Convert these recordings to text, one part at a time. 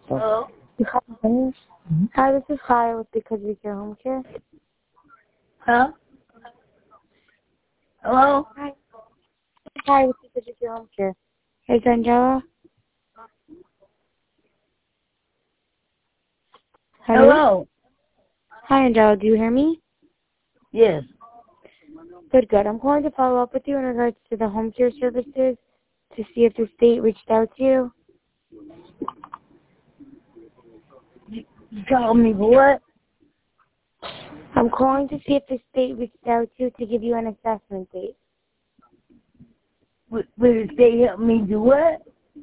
Hello? Hi, this is Kyle with Because We Care Home Care. Huh? Hello? Hi, with Because We Care Home Care. Hey, Angela. Hello? Hi, Angela. Do you hear me? Yes. Good. I'm calling to follow up with you in regards to the home care services to see if the state reached out to you. You called me for what? I'm calling to see if the state reached out to you to give you an assessment date. Will the state help me do what?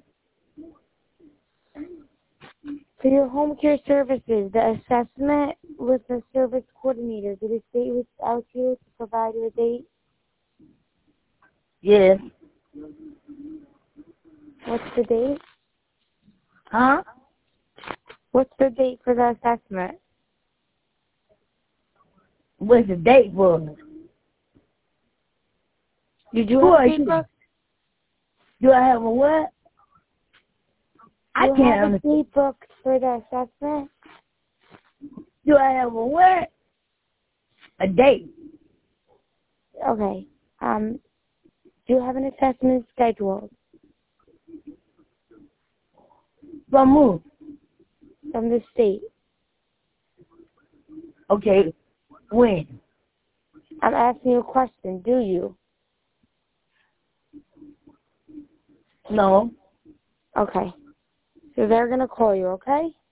For your home care services, the assessment with the service coordinator, did the state reach out to you to provide you a date? Yes. What's the date? Huh? What's the date for the assessment? What's the date for it? Did you Who have are a you? date? Do I have a what? I You can't have a understand. date booked for the assessment? Do I have a what? A date. Okay. Do you have an assessment scheduled From who? from the state? Okay. When? I'm asking you a question. Do you? No. Okay. So they're going to call you, okay?